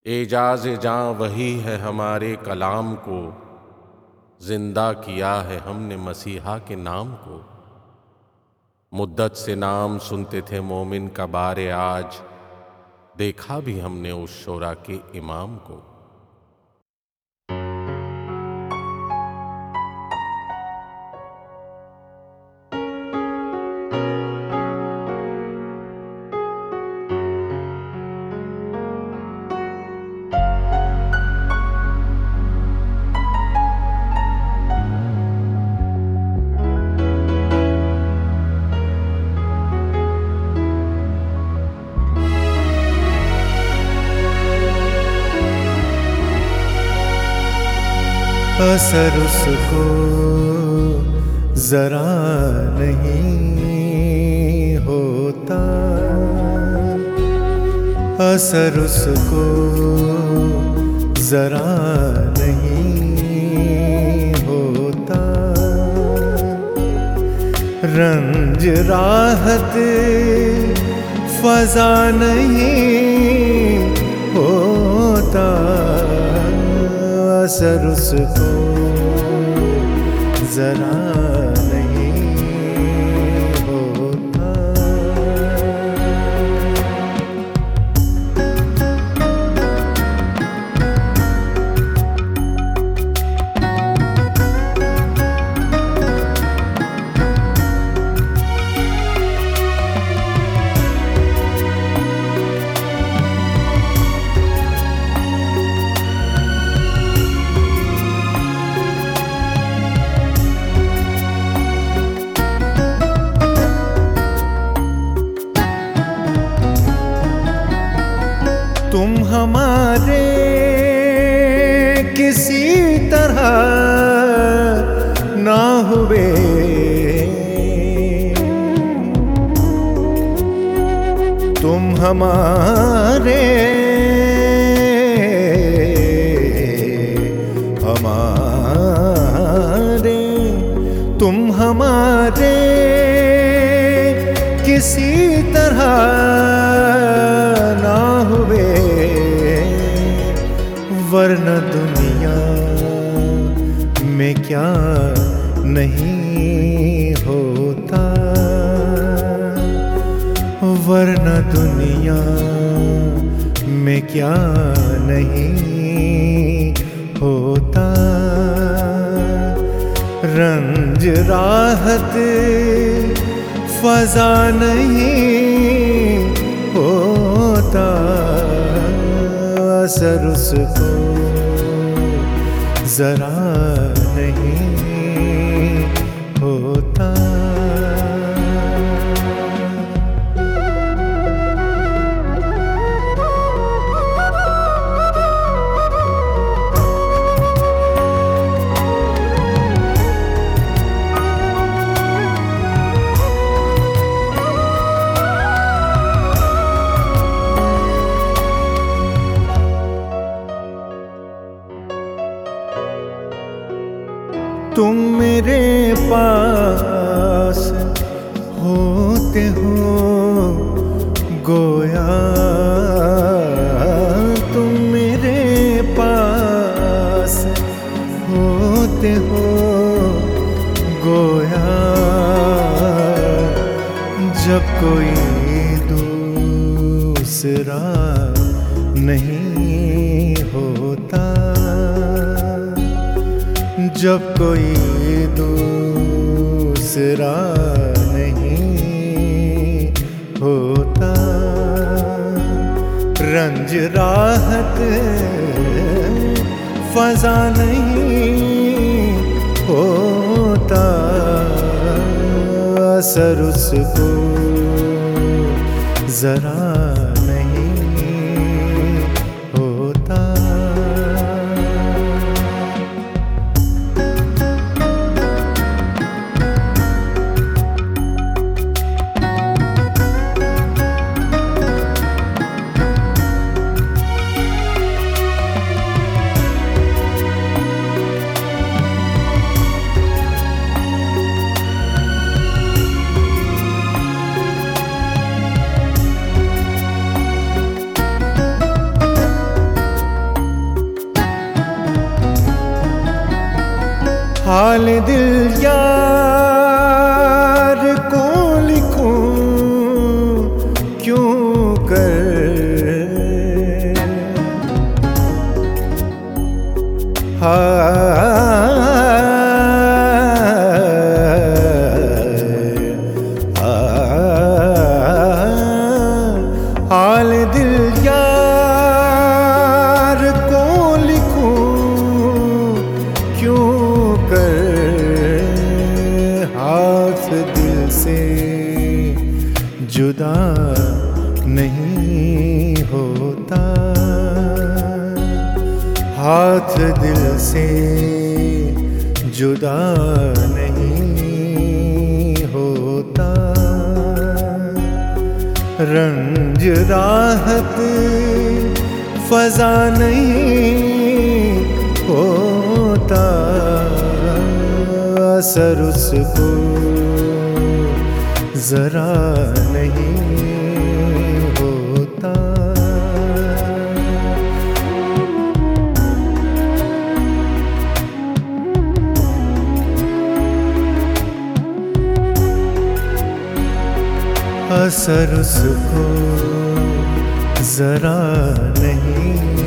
एजाज़ जां वही है हमारे कलाम को, जिंदा किया है हमने मसीहा के नाम को। मुद्दत से नाम सुनते थे मोमिन का बारे आज, देखा भी हमने उस शोरा के इमाम को। असर उसको जरा नहीं होता, असर उसको जरा नहीं होता। रंज राहत फजा नहीं होता, असर उसको जरा नहीं होता। तुम हमारे किसी तरह ना हुए, तुम हमारे तुम हमारे किसी तरह ना हुए, वरना दुनिया में क्या नहीं होता, वरना दुनिया में क्या नहीं होता। रंज राहत फजा नहीं होता, असर उसको जरा नहीं होता। तुम मेरे पास होते हो गोया, तुम मेरे पास होते हो गोया, जब कोई दूसरा नहीं होता, जब कोई दूसरा नहीं होता। रंज राहत फजा नहीं होता, असर उसको जरा हाल दिल यार को लिखूं क्यों कर, हाल दिल यार को लिखूं क्यों कर, हाथ दिल से जुदा नहीं होता, हाथ दिल से जुदा नहीं होता, रंज राहत फजा नहीं होता, असर उसको जरा नहीं होता। असर उसको जरा नहीं